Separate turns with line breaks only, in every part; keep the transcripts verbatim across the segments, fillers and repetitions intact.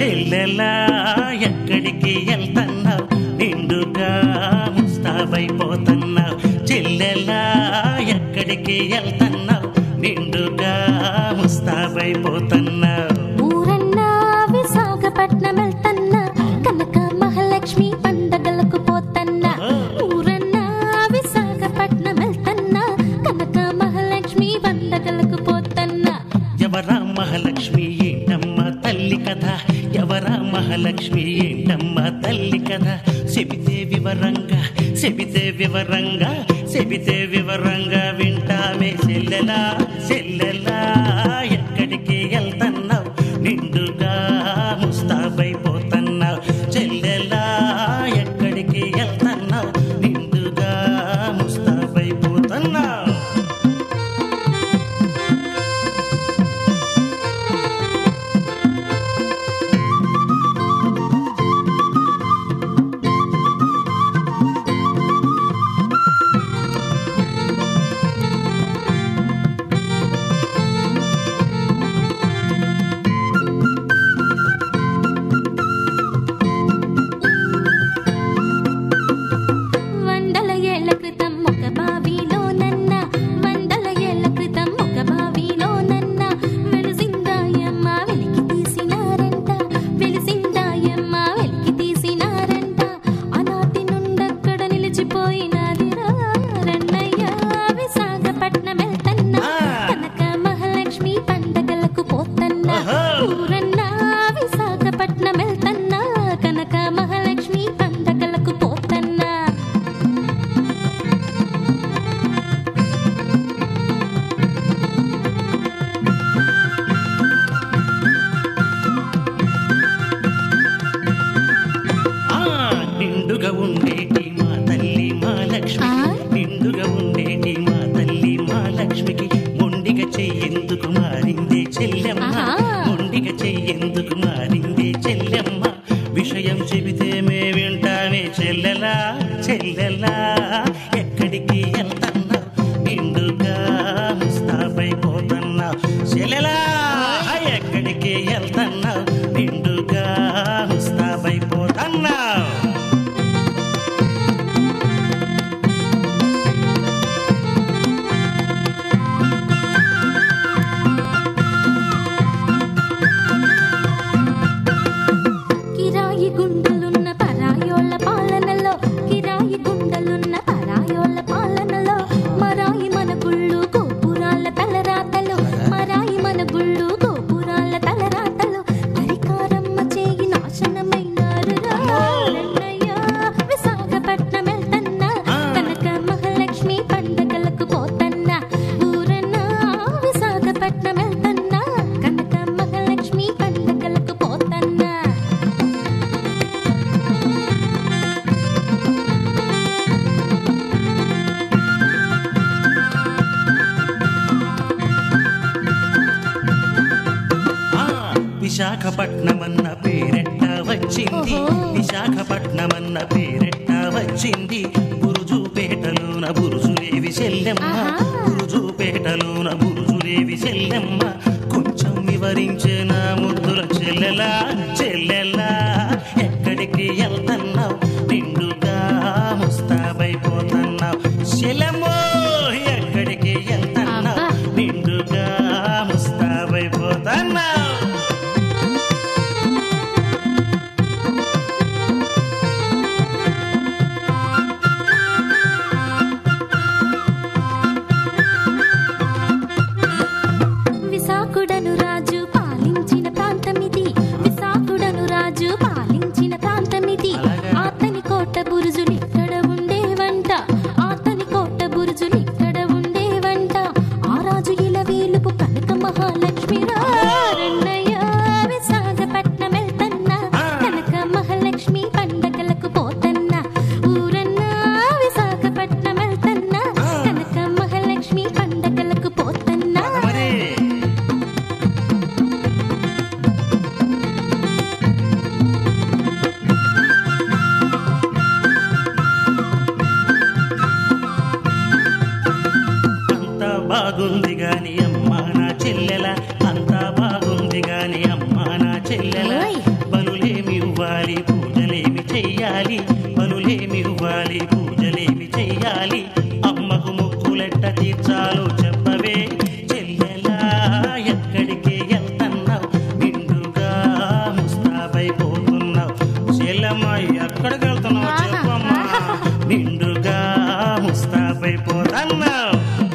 చెల్లెలా ఎక్కడికి వెళ్తున్నావు నిండుగా ముస్తాబైపోతున్నావు చెల్లెలా ఎక్కడికి వెళ్తున్నావు నిండుగా ముస్తాబైపోతున్నావు
ఊరన్నా విశాఖపట్నం వెళ్తన్నా కనక మహాలక్ష్మి పండగలకు పోతన్నా ఊరన్నా విశాఖపట్నం వెళ్తన్నా కనక మహాలక్ష్మి పండగలకు పోతన్నా
ఎవరా మహాలక్ష్మి ఏంటమ్మ తల్లి కథ ఎవరా మహాలక్ష్మి ఏంటమ్మ తల్లి కథ చెబితే వివరంగా చెబితే వివరంగా చెబితే వివరంగా వింటామే చెల్లెలా చెల్లెలా ఎక్కడికి వెళ్తున్నావు నిండుగా ముస్తాబైపోతున్నావు చెల్లెలా ఎక్కడికి వెళ్తున్నావు నిండుగా ముస్తాబైపోతున్నావు ఉండేటి మా తల్లి మా లక్ష్మి నిండుగా ఉండేటి మా తల్లి మా లక్ష్మికి మొండిగా చెయ్యేందుకు మారిందే చెల్లెమ్మ మొండిగా చెయ్యేందుకు మారిందే చెల్లెమ్మ విషయం చెబితే మే వింటామే చెల్లెలా చెల్లెలా ఎక్కడికి వెళ్తున్నావు నిండుగా ముస్తాబైపోతున్నావు చెల్లెలా ఎక్కడికి వెళ్తున్నావు నిండుగా ముస్తాబైపోతున్నావు విశాఖపట్నమన్న పేరెట్ట వచ్చింది విశాఖపట్నమన్న పేరెట్ట వచ్చింది బురుజుపేటలోన బురుజులేవి చెల్లెమ్మ బురుజుపేటలోన బురుజులేవి చెల్లెమ్మ కొంచెం వివరించే నా ముద్దుల చెల్లెలా చెల్లెలా ఎక్కడికి వెళ్తున్నావు నిండుగా ముస్తాబైపోతున్నావు చెల్లెమ్మో ఎక్కడికి వెళ్తున్నావు నిండుగా ముస్తాబైపోతున్నావు
విశాఖుడను రాజు పాలించిన ప్రాంతమిది విశాఖుడను రాజు పాలించిన ప్రాంతమిది అతని కోట బురుజులిక్కడ ఉండేవంట అతని కోట బురుజులిక్కడ ఉండేవంట ఆ రాజు ఇలా వేలుపు కనక మహాలక్ష్మి రారన్నయ్య విశాఖపట్నం వెళ్తన్నా కనక మహాలక్ష్మి పండగలకు పోతన్నా ఊరన్నా విశాఖపట్నం వెళ్తన్నా కనక మహాలక్ష్మి పండగలకు పోతన్నా
బాగుంది గాని అమ్మా నా చెల్లెల అంతా బాగుంది గాని అమ్మా నా చెల్లెల చెయ్యాలి అమ్మకు ముక్కులెట్ట తీర్చాలో చెప్పవే చెల్లెలా ఎక్కడికి వెళ్తున్నావు నిండుగా ముస్తాబైపోతున్నావు చెల్లెమ్మ ఎక్కడికి వెళ్తున్నావు చెప్పమ్మా నిండుగా ముస్తాబైపోతున్నావు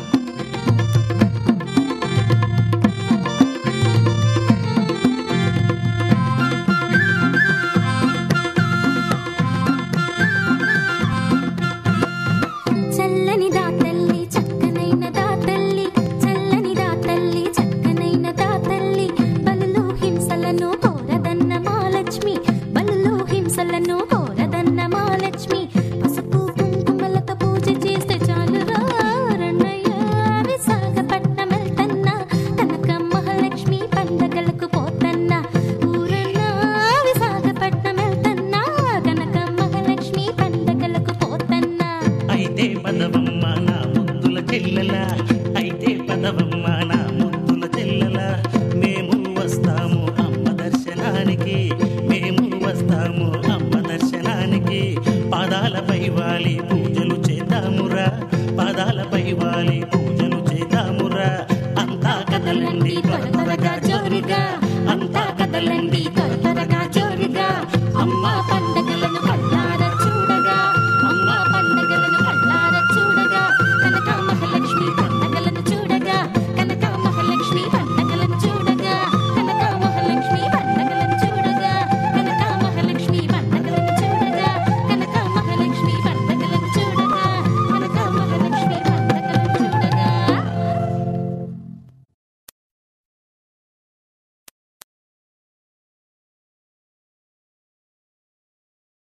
చల్లని దా తల్లి చక్కనైన దా తల్లి చల్లని దా తల్లి చక్కనైన దా తల్లి బలులు హింసలను కోరదన్న మాలక్ష్మి బలులు హింసలను కోరదన్న మాలక్ష్మి పసుపు కుంకుమలతో పూజ చేస్తే చాలురా రణయ్య విశాఖపట్నం వెళ్తన్నా కనక మహాలక్ష్మి పండగలకు పోతన్నా ఊరన్నా విశాఖపట్నం వెళ్తన్నా కనక మహాలక్ష్మి పండగలకు పోతన్నా
అయితే పదవమ్మ నా ముద్దుల చెల్లెలా అయితే పదవమ్మ నా ముద్దుల చెల్లెలా మేము వస్తాము అమ్మ దర్శనానికి మేము వస్తాము అమ్మ దర్శనానికి పాదాలపై వాలి పూజలు చేద్దామురా పాదాలపై వాలి పూజలు చేద్దామురా అంతా కదలండి త్వర త్వరగా జోరుగా అంతా కదలండి త్వర త్వరగా జోరుగా అమ్మ